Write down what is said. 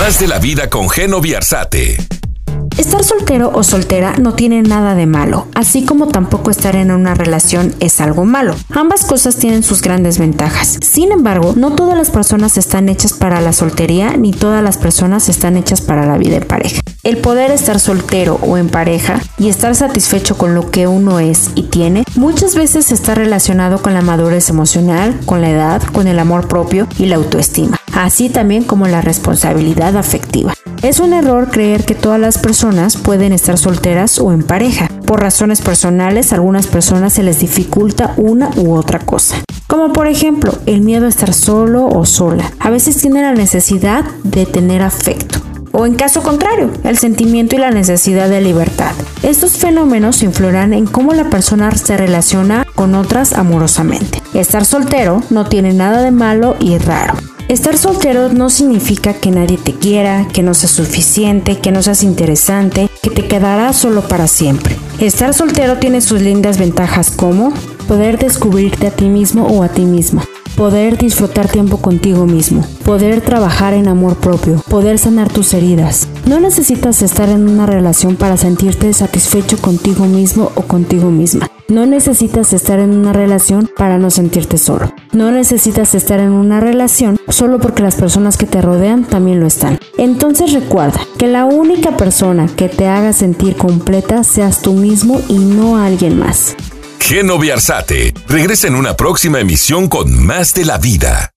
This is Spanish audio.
Más de la vida con Geno Viarzate. Estar soltero o soltera no tiene nada de malo, así como tampoco estar en una relación es algo malo. Ambas cosas tienen sus grandes ventajas. Sin embargo, no todas las personas están hechas para la soltería, ni todas las personas están hechas para la vida en pareja. El poder estar soltero o en pareja y estar satisfecho con lo que uno es y tiene, muchas veces está relacionado con la madurez emocional, con la edad, con el amor propio y la autoestima, así también como la responsabilidad afectiva. Es un error creer que todas las personas pueden estar solteras o en pareja. Por razones personales, a algunas personas se les dificulta una u otra cosa. Como por ejemplo, el miedo a estar solo o sola. A veces tienen la necesidad de tener afecto. O en caso contrario, el sentimiento y la necesidad de libertad. Estos fenómenos influirán en cómo la persona se relaciona con otras amorosamente. Estar soltero no tiene nada de malo y raro. Estar soltero no significa que nadie te quiera, que no seas suficiente, que no seas interesante, que te quedarás solo para siempre. Estar soltero tiene sus lindas ventajas como poder descubrirte a ti mismo o a ti misma, poder disfrutar tiempo contigo mismo, poder trabajar en amor propio, poder sanar tus heridas. No necesitas estar en una relación para sentirte satisfecho contigo mismo o contigo misma. No necesitas estar en una relación para no sentirte solo. No necesitas estar en una relación solo porque las personas que te rodean también lo están. Entonces recuerda que la única persona que te haga sentir completa seas tú mismo y no alguien más. Geno Viarzate regresa en una próxima emisión con más de la vida.